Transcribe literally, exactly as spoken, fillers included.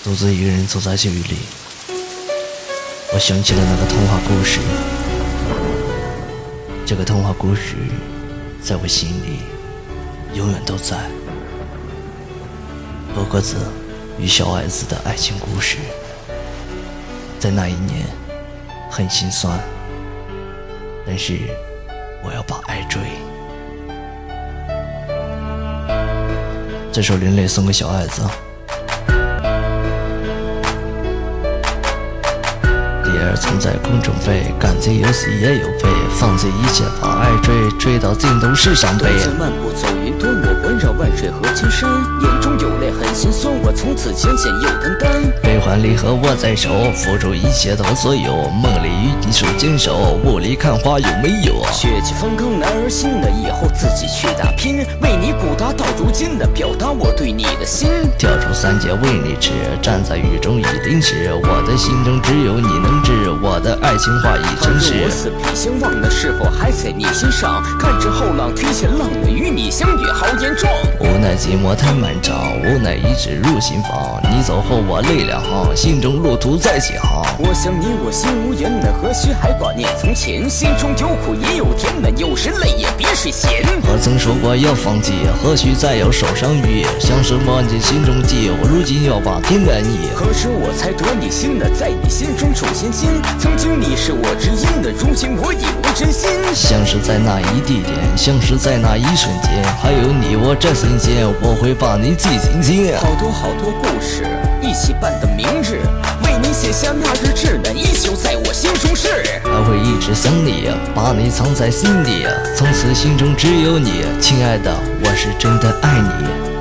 独自一个人走在雪域里，我想起了那个童话故事。这个童话故事在我心里永远都在。鹅鸽子与小矮子的爱情故事，在那一年很心酸，但是我要把爱追。这首林磊送给小矮子。蝶儿曾在空中飞，感情有喜也有悲，放弃一切把爱追，追到尽头是伤悲。 独自漫步走云端，我环绕万水和千山，眼中有泪很心酸，我从此浅显又担当。 悲欢离合握在手，付出一切都所有，梦里与你手牵手，雾里看花有没有？ 血气方刚男儿心的，以后自己去打拼，为你鼓达到如今的，表达我对你的心。 跳出三界为你痴，站在雨中一定是我的心中只有你能知，我的爱情话已成诗。 我死皮相望的是否还在你心上？看着后浪推前浪的，与你相遇好严重。 无奈寂寞太漫长，无奈一直入心房，你走后我泪两行，心中路途再起航。 我想你我心无言的，何须还挂念从前？心中有苦也有甜的，有时泪也别睡闲。 我曾说过要放弃，何须再有手上雨？像是忘记心中记，我如今要把天感忆。 何时我才得你心的，在你心中重新心？曾经你是我知音的，如今我已无真心。 像是在那一地点，像是在那一瞬间，还有你我这心间，我会把你记紧紧。 好多好多故事一起伴的明日，为你写下那日志的，依旧在我心中是。 还会一直想你，把你藏在心底，从此心中只有你，亲爱的，我是真的爱你。